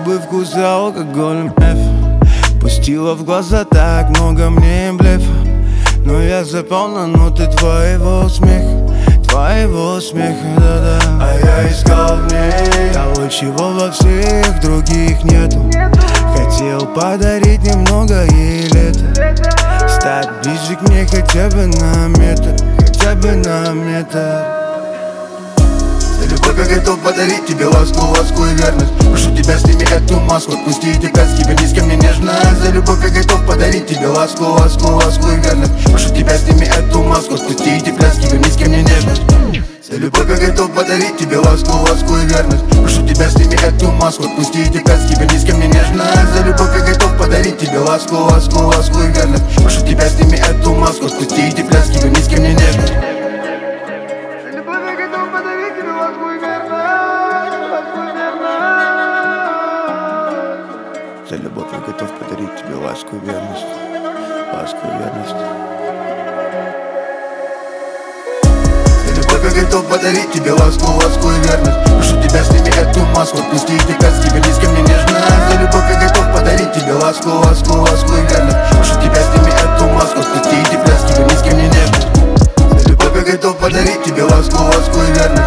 губы вкус алкоголем эф. Пустила в глаза так много мне блефа, но я запал на ноты твоего смеха, да-да. А я искал в ней того, чего во всех других нету. Хотел подарить немного ей лета, стать ближе к ней хотя бы на метр, За любовь я готов подарить тебе ласку и верность. Прошу тебя, сними эту маску, отпусти эти пляски, вернись ко мне нежно. За любовь я готов подарить тебе ласку и верность. Прошу тебя, сними эту маску, отпусти эти пляски, вернись ко мне нежно. За любовь я готов подарить тебе ласку и верность. Прошу тебя, сними эту маску, отпусти эти пляски, вернись ко мне нежно. За любовь я готов подарить тебе ласку и верность. Прошу тебя, сними эту маску, отпусти эти пляски, вернись ко мне нежно. За любовь я готов подарить тебе ласку и верность, За любовь я готов подарить тебе ласку и верность. Прошу тебя, сними эту маску, отпусти эти пляски, вернись ко мне нежно. За любовь я готов подарить тебе ласку и верность. Прошу тебя, сними эту маску, отпусти эти пляски, вернись ко мне нежно. За любовь я готов подарить тебе ласку и верность.